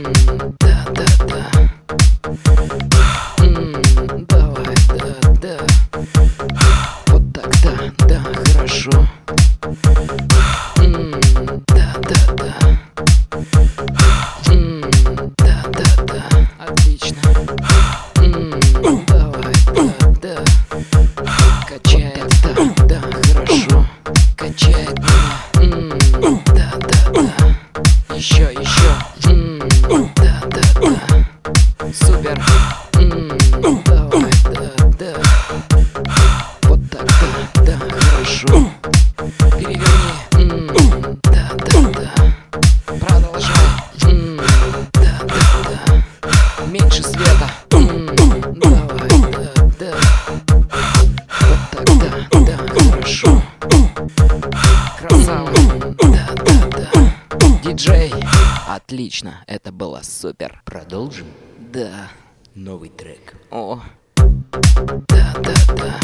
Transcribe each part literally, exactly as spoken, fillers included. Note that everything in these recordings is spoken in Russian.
Да, да, да. М, Давай, да, да. Вот так, да, да, хорошо. М, Да, да, да. М, Да, да, да. Отлично. М, Давай, да, да. Качает, да, да, хорошо. Качает меня. М, Да, да, да. Еще, еще. М, Да, да, да. Супер. М, Давай, да, да. Вот так, да, да, хорошо. Переверни. М, Да, да, да. Продолжай. М, Да, да, да. Меньше света. М, Давай, да, да. Вот так, да, да, хорошо. Красава. Да, да, да. Диджей. Отлично, это было супер. Продолжим. Да. Новый трек. О. Да, да, да.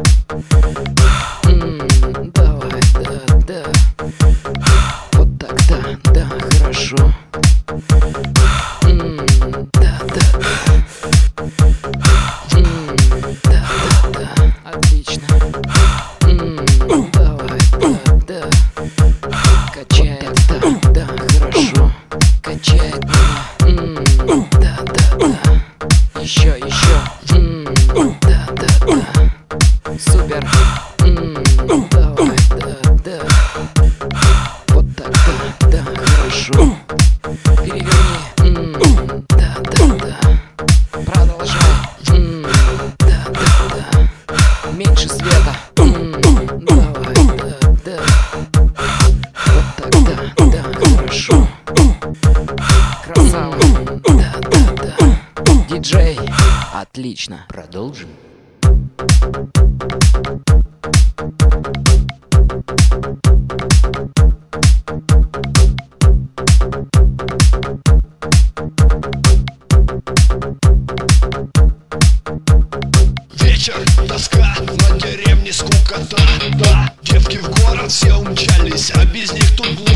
М, Давай, да, да. Вот так, да, да, хорошо. М, Да, да, да. М, Да, да, да. Отлично. М, Давай, да, да. Качает, да, да, хорошо. Качает меня. М, Да, да, да. Еще, еще. М, Да, да, да. Супер. М, Давай, да, да. Вот так, да, да, хорошо. Переверни. М, Да, да, да. Продолжай. М, Да, да, да. Меньше света. М, Давай, да, да. Вот так, да, да, хорошо. Красава. Да, да, да. Диджей. Отлично. Продолжим. Вечер, тоска, на деревне скукота, да. Девки в город все умчались, а без них тут блудно.